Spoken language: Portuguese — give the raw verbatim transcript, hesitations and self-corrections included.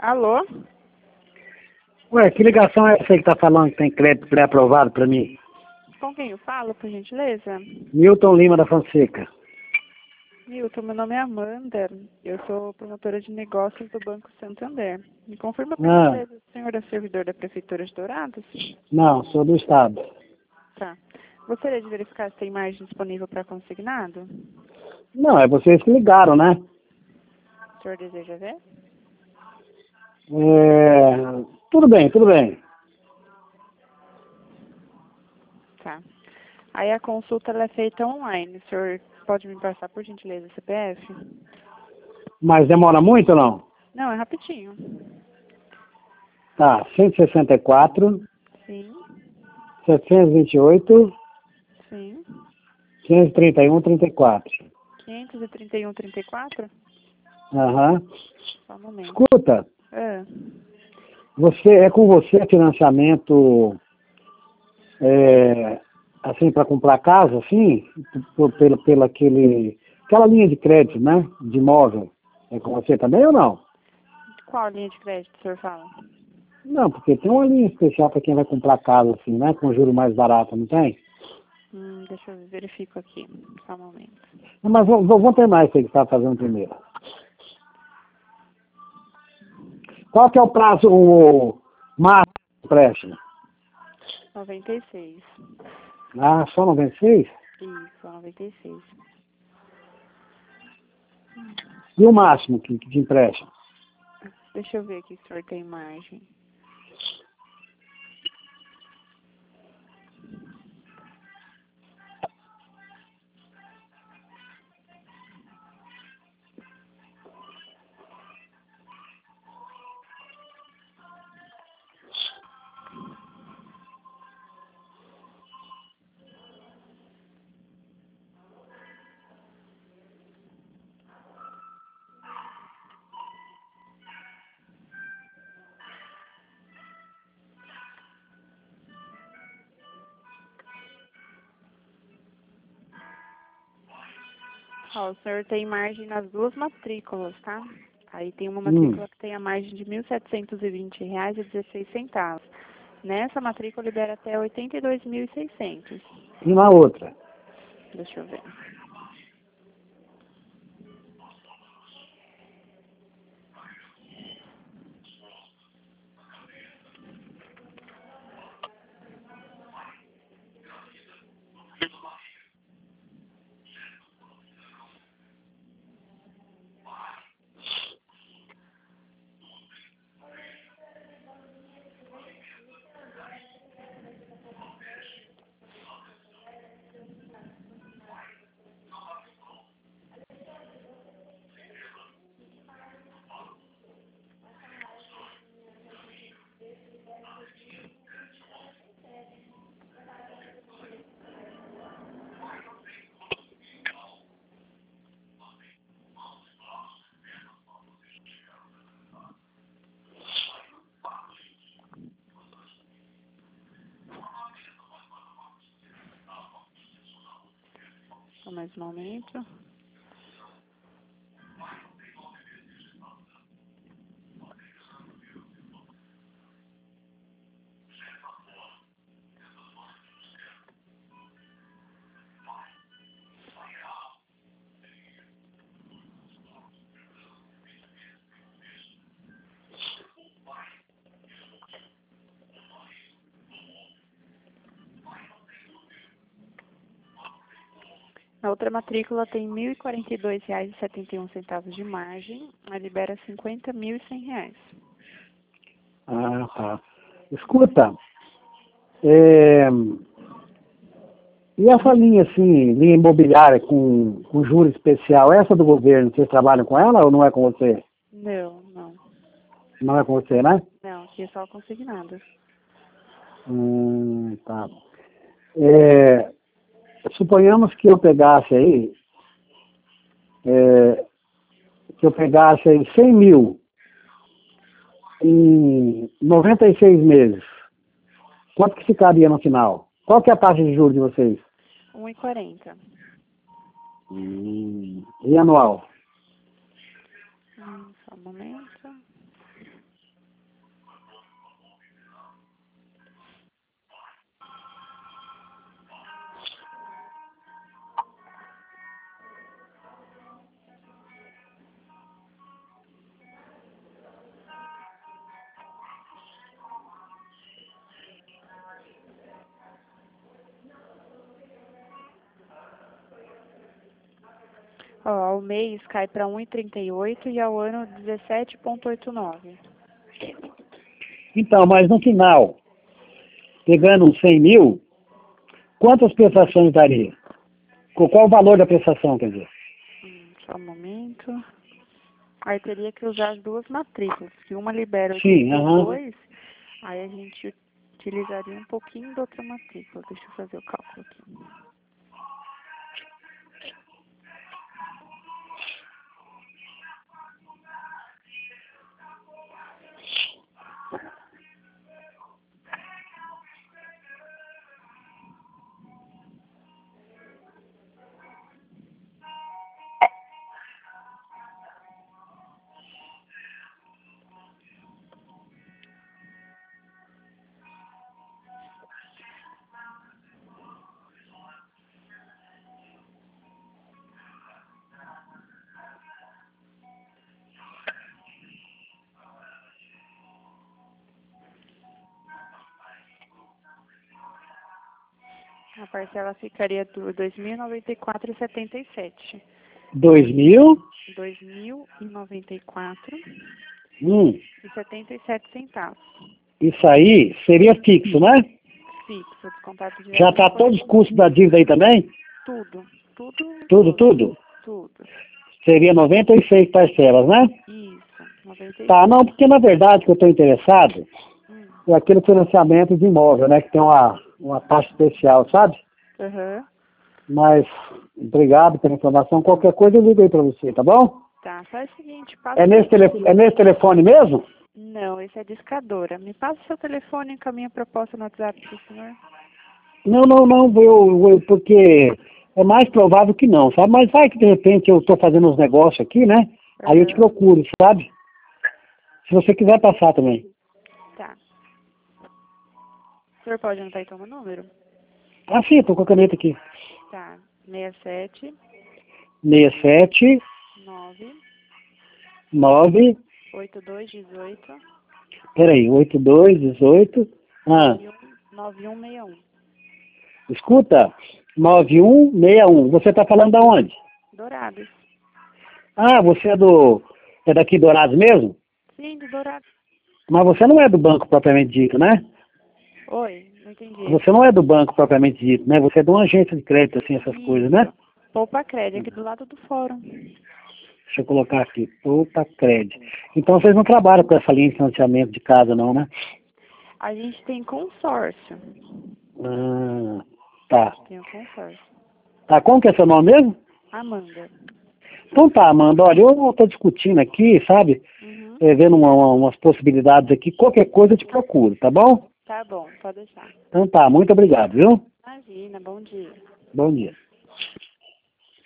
Alô? Ué, que ligação é essa aí que tá falando que tem crédito pré-aprovado pra mim? Com quem eu falo, por gentileza? Milton Lima da Fonseca. Milton, meu nome é Amanda. Eu sou promotora de negócios do Banco Santander. Me confirma, por Ah, gentileza, o senhor é servidor da Prefeitura de Dourados? não, sou do Estado. Tá. Gostaria de verificar se tem margem disponível para consignado? Não, é vocês que ligaram, né? O senhor deseja ver? É... Tudo bem, tudo bem. Tá. Aí a consulta ela é feita online. O senhor pode me passar, por gentileza, o C P F? Mas demora muito ou não? Não, é rapidinho. Tá, cento e sessenta e quatro, Sim, setecentos e vinte e oito, sim. quinhentos e trinta e um, trinta e quatro. quinhentos e trinta e um, trinta e quatro? Aham. Só um momento. Escuta, Ah, você, é com você financiamento, é, assim, para comprar casa, assim, por, pela, pela aquele, aquela linha de crédito, né? De imóvel. É com você também ou não? qual linha de crédito o senhor fala? Não, porque tem uma linha especial para quem vai comprar casa, assim, né? Com juro mais barato, não tem? Hum, deixa eu ver, verifico aqui. Só um momento. Não, mas vamos, vamos terminar isso aí que você está fazendo primeiro. Qual que é o prazo, o máximo do empréstimo? noventa e seis. Ah, só noventa e seis? Isso, noventa e seis. E o máximo que, que de empréstimo? Deixa eu ver aqui se o senhor tem margem. Ó, o senhor tem margem nas duas matrículas, tá? Aí tem uma Hum. matrícula que tem a margem de mil setecentos e vinte reais e dezesseis centavos. Nessa matrícula libera até oitenta e dois mil e seiscentos. E na outra? Deixa eu ver. Só mais um momento. A outra matrícula tem mil e quarenta e dois reais e setenta e um centavos de margem, aí libera cinquenta mil e cem reais. Ah, tá. Escuta, é... e essa linha, assim, linha imobiliária com, com juro especial, essa do governo, vocês trabalham com ela ou não é com você? Não, não. Não é com você, né? Não, aqui é só consignado. Hum, tá. É, suponhamos que eu pegasse aí, é, que eu pegasse aí cem mil em noventa e seis meses. Quanto que ficaria no final? Qual que é a taxa de juros de vocês? um e quarenta. Hum, e anual? Hum, só um momento. Ó, ao mês cai para um e trinta e oito e ao ano dezessete vírgula oitenta e nove. Então, mas no final, pegando uns cem mil, quantas prestações daria? Qual qual o valor da prestação, quer dizer? Hum, só um momento. Aí teria que usar as duas matrículas, que uma libera Sim, oitenta e dois, aham. aí a gente utilizaria um pouquinho da outra matrícula. Deixa eu fazer o cálculo aqui. A parcela ficaria por dois mil e noventa e quatro reais e setenta e sete. Dois mil? dois mil e noventa e quatro Hum, e setenta e sete centavos. isso aí seria fixo, né? Fixo, descontado Já direto tá no todos os boletim. custos da dívida aí também? Tudo, tudo, Tudo, tudo? tudo. Seria noventa e seis parcelas, né? Isso, noventa e Tá, seis. não, porque na verdade que eu estou interessado Hum. é aquele financiamento de imóvel, né? Que tem uma, uma taxa especial, sabe? Aham. Mas, obrigado pela informação. Qualquer coisa eu ligo aí pra você, tá bom? Tá, faz o seguinte, passa É o nesse, seu... tele, é nesse telefone mesmo? Não, esse é discadora. Me passa o seu telefone e encaminha a proposta no WhatsApp pro senhor. Não, não, não, eu, eu, porque é mais provável que não, sabe? Mas vai que de repente eu estou fazendo uns negócios aqui, né? Aí eu te Aham. procuro, sabe? Se você quiser passar também. Tá. O senhor pode anotar então o número? Ah, sim, estou com a caneta aqui. Tá. seis sete seis sete nove nove, oito dois um oito peraí, oito dois dezoito. Ah, nove um seis um. escuta, nove um seis um. Você está falando da onde? Dourados. Ah, você é do. É daqui do Dourados mesmo? Sim, de Dourados. Mas você não é do banco propriamente dito, né? Oi, não entendi. Você não é do banco propriamente dito, né? Você é de uma agência de crédito, assim, essas coisas, né? Isso. Poupa Crédito, aqui do lado do fórum. Deixa eu colocar aqui, Poupa Crédito. Então vocês não trabalham com essa linha de financiamento de casa, não, né? A gente tem consórcio. Ah, tá. Tem o consórcio. Tá, como que é seu nome mesmo? Amanda. Então tá, Amanda, olha, eu estou discutindo aqui, sabe? Uhum. É, vendo uma- uma- umas possibilidades aqui, qualquer coisa eu te procuro, tá bom? Tá bom, pode deixar. Então tá, muito obrigado, viu? Imagina, bom dia. Bom dia.